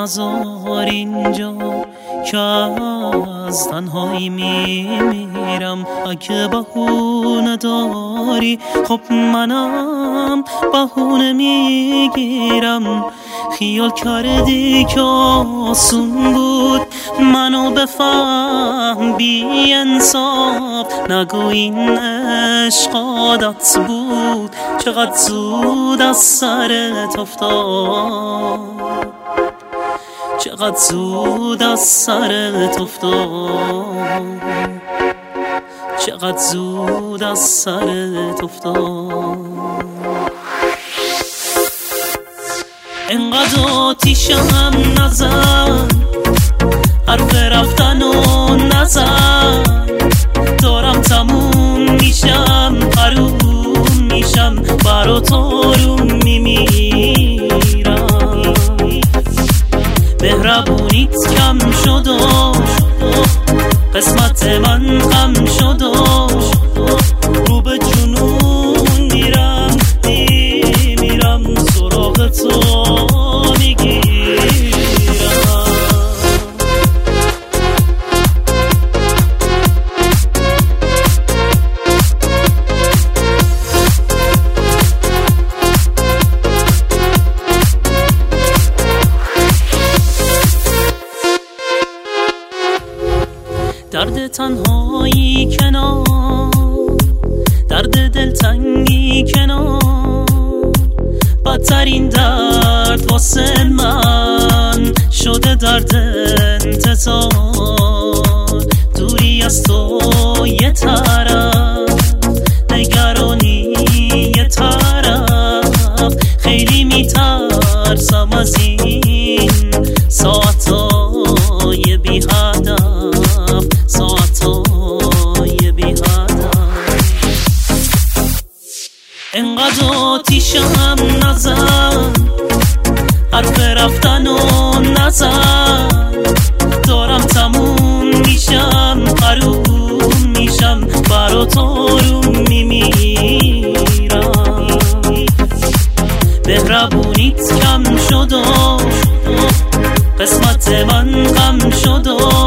نذار اینجا که از تنهایی میمیرم. اگه بهونه داری خب منم بهونه میگیرم. خیال کردی که آسون بود منو بفهم بی انصاف. نگو این عشق عادت بود چقدر زود از سرت افتاد. چقدر زود از سرت افتاد. چقدر زود از سرت افتاد. انقدر آتیشم نزن، حرف رفتن و نزن. دارم تموم میشم، حروم میشم، برا تو رو میمیرم. مهربونیت کم شد و قسمت من غم شد و رو به جنون میرم سراغ تو میگیرم. درد تنهایی کنار، درد دلتنگی کنار. بدترین درد واسه من شده درد انتظار. دوری از تو یه طرف، نگرانی یه طرف. خیلی میترسم از این ساعتای بی هدف، ساعتای بی هدف. انقدر آتیشم نزن، حرف رفتن و نزن. دارم تموم میشم، حروم میشم، برا تو رو میمیرم. مهربونیت کم شد و قسمت من غم شد و